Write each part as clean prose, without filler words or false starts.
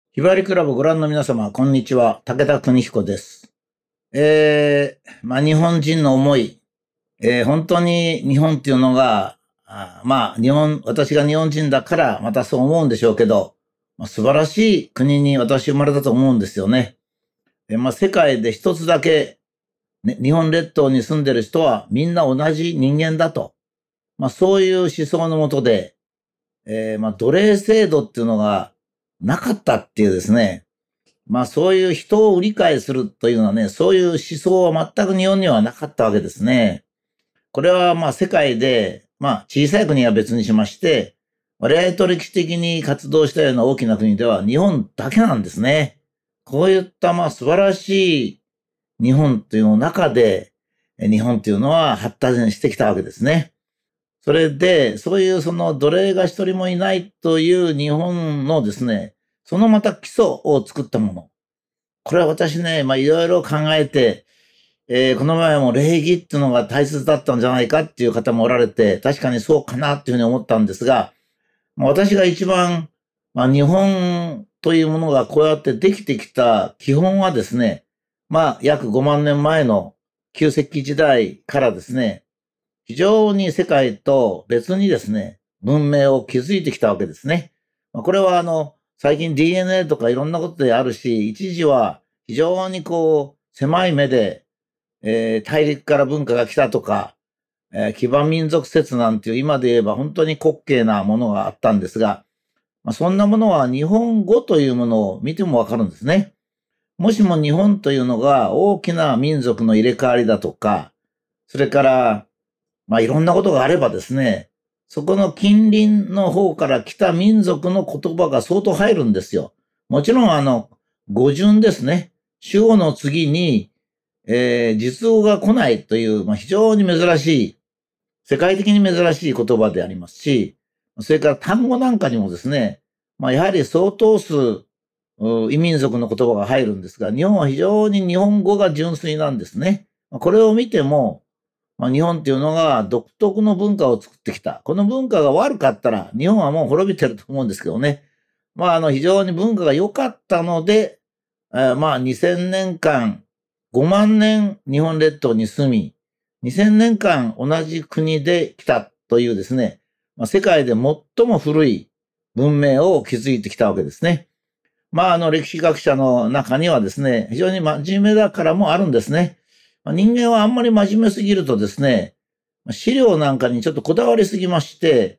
ひばりクラブご覧の皆様、こんにちは。武田邦彦です。日本人の思い、本当に日本っていうのが、私が日本人だからまたそう思うんでしょうけど、素晴らしい国に私生まれたと思うんですよね。世界で一つだけ、ね、日本列島に住んでる人はみんな同じ人間だと。そういう思想のもとで、奴隷制度っていうのがなかったっていうですね、そういう人を理解するというのはね、そういう思想は全く日本にはなかったわけですね。これは世界で、小さい国は別にしまして、我々と歴史的に活動したような大きな国では日本だけなんですね。こういった素晴らしい日本というの中で、日本というのは発達してきたわけですね。それで、そういうその奴隷が一人もいないという日本のですね、そのまた基礎を作ったもの。これは私ね、いろいろ考えて、この前も礼儀っていうのが大切だったんじゃないかっていう方もおられて、確かにそうかなっていうふうに思ったんですが、私が一番、日本というものがこうやってできてきた基本はですね、約5万年前の旧石器時代からですね、非常に世界と別にですね、文明を築いてきたわけですね。これは最近 DNA とかいろんなことであるし、一時は非常に狭い目で、大陸から文化が来たとか、基盤民族説なんていう今で言えば本当に滑稽なものがあったんですが、そんなものは日本語というものを見てもわかるんですね。もしも日本というのが大きな民族の入れ替わりだとか、それからいろんなことがあればですね、そこの近隣の方から来た民族の言葉が相当入るんですよ。もちろん語順ですね。主語の次に、実語が来ないという、非常に珍しい、世界的に珍しい言葉でありますし、それから単語なんかにもですね、やはり相当数、異民族の言葉が入るんですが、日本は非常に日本語が純粋なんですね。これを見ても、日本っていうのが独特の文化を作ってきた。この文化が悪かったら、日本はもう滅びてると思うんですけどね。非常に文化が良かったので、2000年間、5万年日本列島に住み、2000年間同じ国で来たというですね、世界で最も古い文明を築いてきたわけですね。歴史学者の中にはですね、非常に真面目だからもあるんですね。人間はあんまり真面目すぎるとですね、資料なんかにちょっとこだわりすぎまして、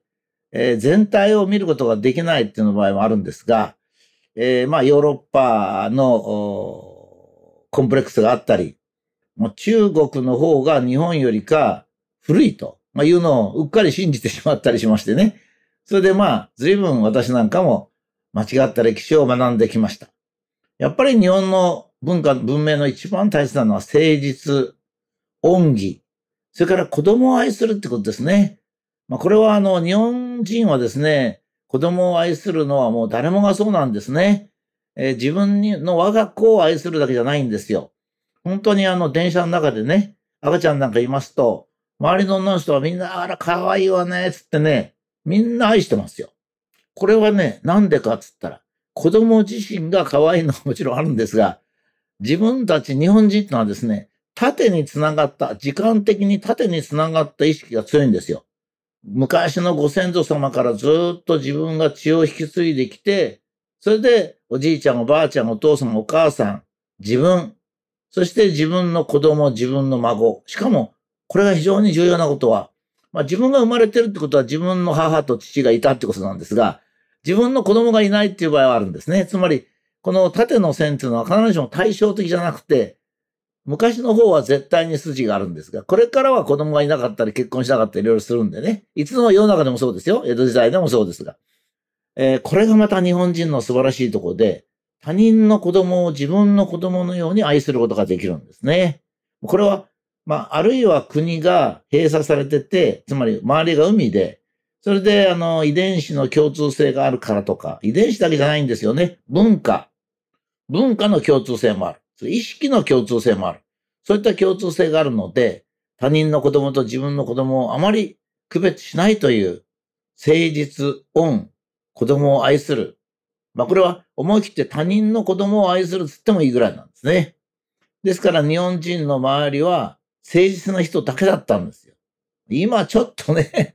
全体を見ることができないっていうの場合もあるんですが、ヨーロッパのコンプレックスがあったり、もう中国の方が日本よりか古いと、いうのをうっかり信じてしまったりしましてね。それで随分私なんかも間違った歴史を学んできました。やっぱり日本の文明の一番大切なのは誠実、恩義、それから子供を愛するってことですね。これは日本人はですね、子供を愛するのはもう誰もがそうなんですね。自分の我が子を愛するだけじゃないんですよ。本当に電車の中でね、赤ちゃんなんかいますと、周りの女の人はみんな、あら、可愛いわね、つってね、みんな愛してますよ。これはね、なんでかっつったら、子供自身が可愛いのはもちろんあるんですが、自分たち日本人ってのはですね、縦につながった、時間的に縦につながった意識が強いんですよ。昔のご先祖様からずっと自分が血を引き継いできて、それでおじいちゃん、おばあちゃん、お父さん、お母さん、自分、そして自分の子供、自分の孫。しかも、これが非常に重要なことは、自分が生まれてるってことは自分の母と父がいたってことなんですが、自分の子供がいないっていう場合はあるんですね。つまり、この縦の線っていうのは必ずしも対照的じゃなくて、昔の方は絶対に筋があるんですが、これからは子供がいなかったり結婚しなかったりいろいろするんでね。いつの世の中でもそうですよ。江戸時代でもそうですが。これがまた日本人の素晴らしいところで、他人の子供を自分の子供のように愛することができるんですね。これは、あるいは国が閉鎖されてて、つまり周りが海で、それで遺伝子の共通性があるからとか、遺伝子だけじゃないんですよね。文化の共通性もある。意識の共通性もある。そういった共通性があるので、他人の子供と自分の子供をあまり区別しないという、誠実、恩、子供を愛する。 これは思い切って他人の子供を愛するつってもいいぐらいなんですね。ですから日本人の周りは誠実な人だけだったんですよ。今ちょっとね、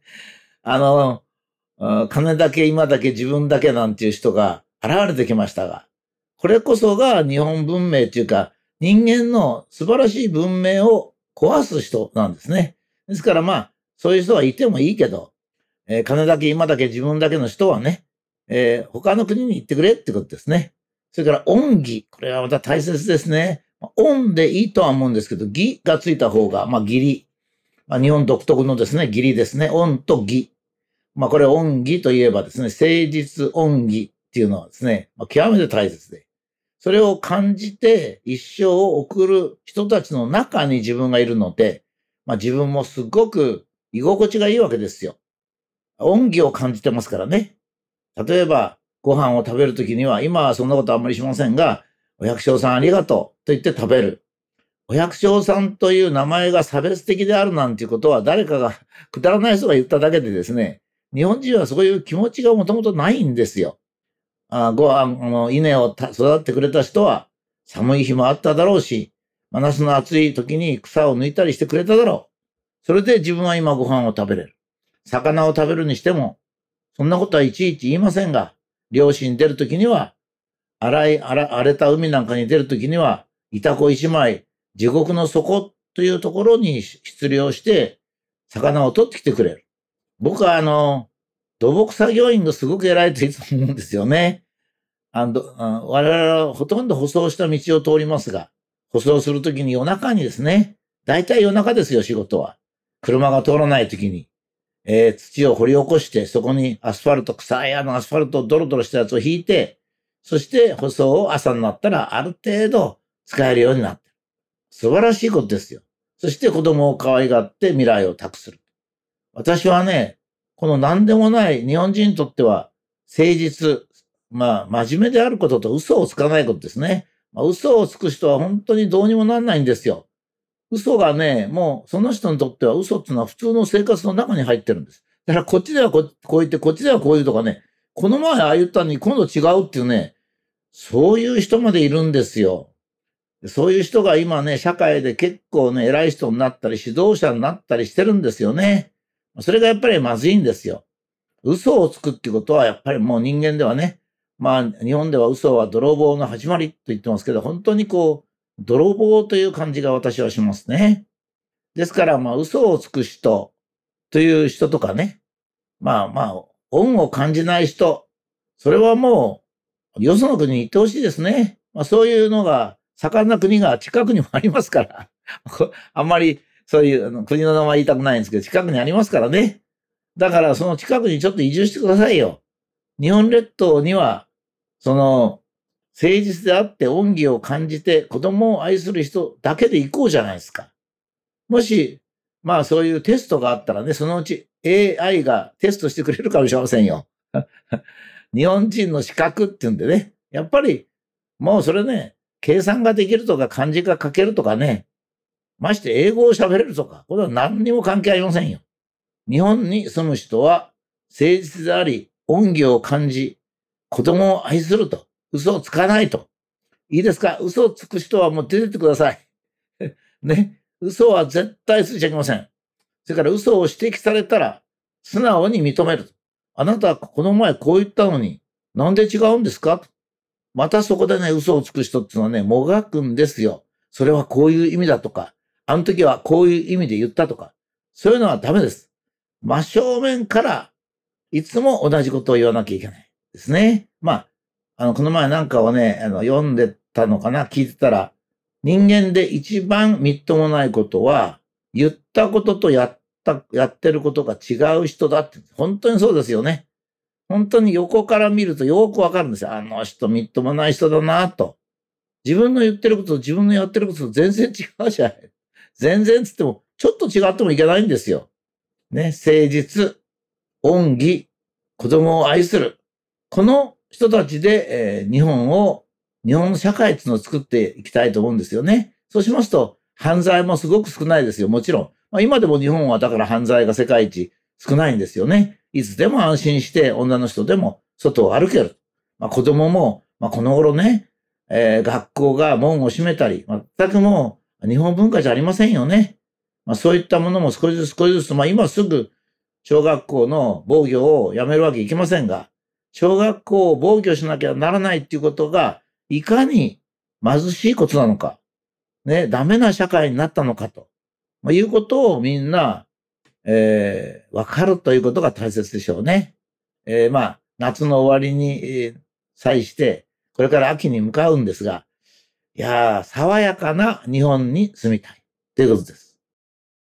金だけ今だけ自分だけなんていう人が現れてきましたが、これこそが日本文明というか、人間の素晴らしい文明を壊す人なんですね。ですからそういう人はいてもいいけど、金だけ今だけ自分だけの人はね、他の国に行ってくれってことですね。それから恩義。これはまた大切ですね。恩でいいとは思うんですけど、義がついた方が、義理。日本独特のですね、義理ですね。恩と義。これ恩義といえばですね、誠実恩義っていうのはですね、極めて大切で。それを感じて一生を送る人たちの中に自分がいるので、自分もすごく居心地がいいわけですよ。恩義を感じてますからね。例えば、ご飯を食べるときには、今はそんなことあんまりしませんが、お百姓さんありがとうと言って食べる。お百姓さんという名前が差別的であるなんていうことは誰かが、くだらない人が言っただけでですね、日本人はそういう気持ちがもともとないんですよ。稲を育ってくれた人は、寒い日もあっただろうし、真夏の暑い時に草を抜いたりしてくれただろう。それで自分は今ご飯を食べれる。魚を食べるにしても、そんなことはいちいち言いませんが、漁師に出るときには、荒れた海なんかに出るときには、板子一枚、地獄の底というところに出漁して、魚を取ってきてくれる。僕は土木作業員がすごく偉いといつも思うんですよね。我々はほとんど舗装した道を通りますが、舗装するときに夜中にですね、大体夜中ですよ、仕事は。車が通らないときに。土を掘り起こして、そこにアスファルト、臭いアスファルト、ドロドロしたやつを引いて、そして舗装を朝になったらある程度使えるようになってる。素晴らしいことですよ。そして子供を可愛がって未来を託する。私はね、この何でもない日本人にとっては誠実、真面目であることと嘘をつかないことですね。嘘をつく人は本当にどうにもなんないんですよ。嘘がね、もうその人にとっては嘘っていうのは普通の生活の中に入ってるんです。だからこっちではこう言って、こっちではこう言うとかね、この前ああ言ったのに今度違うっていうね、そういう人までいるんですよ。そういう人が今ね、社会で結構ね、偉い人になったり、指導者になったりしてるんですよね。それがやっぱりまずいんですよ。嘘をつくってことはやっぱりもう人間ではね、日本では嘘は泥棒の始まりと言ってますけど、本当に泥棒という感じが私はしますね。ですから、嘘をつく人という人とかね、恩を感じない人、それはもう、よその国に行ってほしいですね。そういうのが、盛んな国が近くにもありますから、あんまりそういう国の名前言いたくないんですけど、近くにありますからね。だから、その近くにちょっと移住してくださいよ。日本列島には、誠実であって恩義を感じて子供を愛する人だけで行こうじゃないですか。もし、そういうテストがあったらね、そのうち AI がテストしてくれるかもしれませんよ。日本人の資格っていうんでね、やっぱり、もうそれね、計算ができるとか漢字が書けるとかね、まして英語を喋れるとか、これは何にも関係ありませんよ。日本に住む人は誠実であり、恩義を感じ、子供を愛すると、嘘をつかないと。いいですか？嘘をつく人はもう出てってください。ね。嘘は絶対ついちゃいけません。それから嘘を指摘されたら、素直に認める。あなたはこの前こう言ったのに、なんで違うんですか？またそこでね、嘘をつく人っていうのはね、もがくんですよ。それはこういう意味だとか、あの時はこういう意味で言ったとか、そういうのはダメです。真正面からいつも同じことを言わなきゃいけないですね。この前なんかをね、読んでたのかな、聞いてたら、人間で一番みっともないことは、言ったこととやってることが違う人だって。本当にそうですよね。本当に横から見るとよくわかるんですよ。あの人みっともない人だなと。自分の言ってることと自分のやってることと全然違うじゃない。全然つっても、ちょっと違ってもいけないんですよ。ね、誠実、恩義、子供を愛する。この人たちで、日本の社会っていうのを作っていきたいと思うんですよね。そうしますと、犯罪もすごく少ないですよ。もちろん。今でも日本はだから犯罪が世界一少ないんですよね。いつでも安心して女の人でも外を歩ける。 子供も、この頃ね、学校が門を閉めたり、全くもう日本文化じゃありませんよね。そういったものも少しずつ少しずつ、今すぐ小学校の防御をやめるわけいきませんが、小学校を防御しなきゃならないっていうことが、いかに貧しいことなのか、ね、ダメな社会になったのかと、いうことをみんな、わかるということが大切でしょうね。夏の終わりに、際して、これから秋に向かうんですが、いやー、爽やかな日本に住みたいということです。